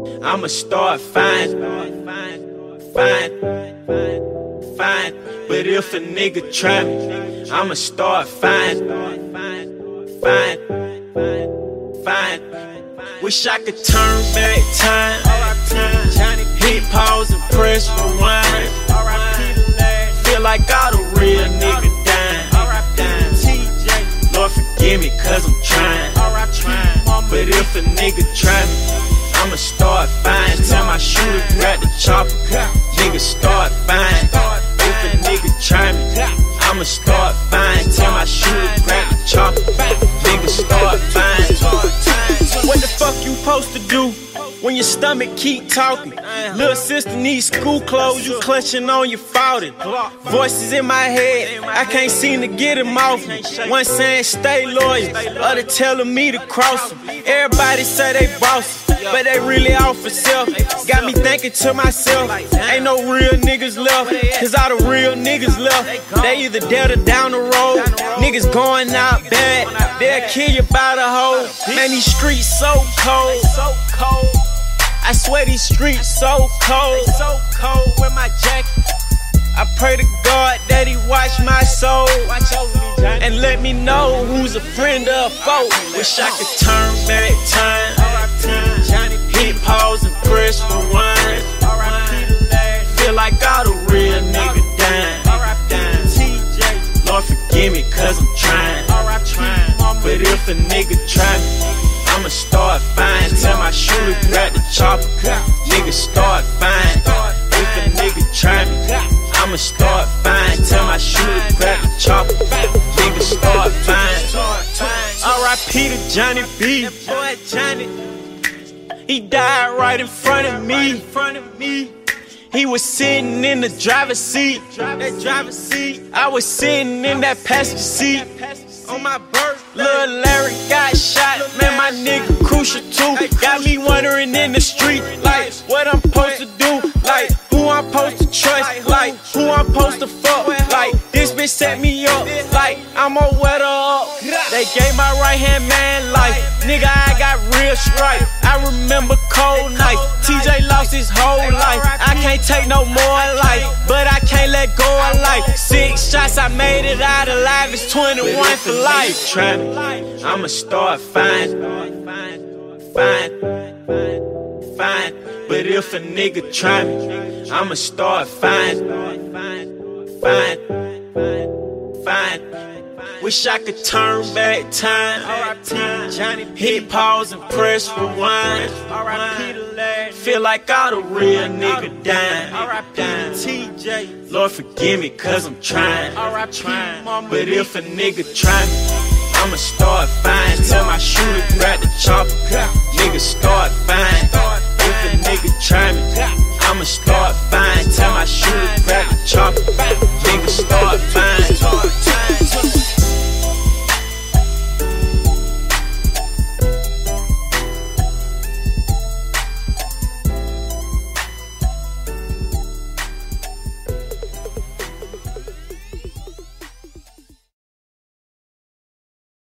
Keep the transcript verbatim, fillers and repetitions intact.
I'ma start fine, fine, fine. But if a nigga try me, I'ma start fine, fine, fine. Wish I could turn back time, hit pause and press rewind. Feel like all the real nigga dying. Lord forgive me cause I'm trying. But if a nigga try me, I'ma start fine. Tell my shooter grab the chopper, nigga start fine. If a nigga try me, I'ma start fine. Tell my shooter grab the chopper, nigga start fine. What the fuck you supposed to do when your stomach keep talking? Little sister needs school clothes, you clutching on your faulty. Voices in my head, I can't seem to get them off me. One saying stay loyal, other telling me to cross them. Everybody say they boss, but they really off for self. Got me thinking to myself, ain't no real niggas left, cause all the real niggas left, they either dead or down the road. Niggas going out bad, they'll kill you by the hole. Man, these streets so cold, so cold. I swear these streets so cold, so cold with my jacket. I pray to God that he watch my soul and let me know who's a friend or a foe. Wish I could turn back time, hit pause and press rewind. Feel like all the real nigga dying. Lord forgive me cause I'm trying. But if a nigga try me, I'ma start fine. Tell my shooter grab the chopper, nigga start fine. If a nigga try me, I'ma start fine. Tell my shooter grab the chopper, nigga start fine. R I P to Johnny B. Boy Johnny, he died right in front of me. He was sitting in the driver's seat. That driver's seat. I was sitting in that passenger seat. On my birth, Lil Larry got shot. Man, my nigga crucial too. Got me wondering in the street, like what I'm supposed to do, like who I'm supposed to trust, like who I'm supposed to fuck. Like this bitch set me up, like I'm a wetter up. They gave my right hand man life, nigga I got real stripe. I remember cold nights. T J lost his whole life. I can't take no more life, but I can't let go of life. Six shots, I made it out alive. It's twenty-one for life. Try me, I'ma start fine, fine, fine. But if a nigga try me, I'ma start fine, fine, fine. Wish I could turn back time, hit pause and press rewind. Feel like all the real nigga dying. Lord forgive me cause I'm trying. But if a nigga try me, I'ma start fine. Tell my shooter grab the chopper, nigga start fine. If a nigga try me, I'ma start fine. Tell my shooter grab the chopper,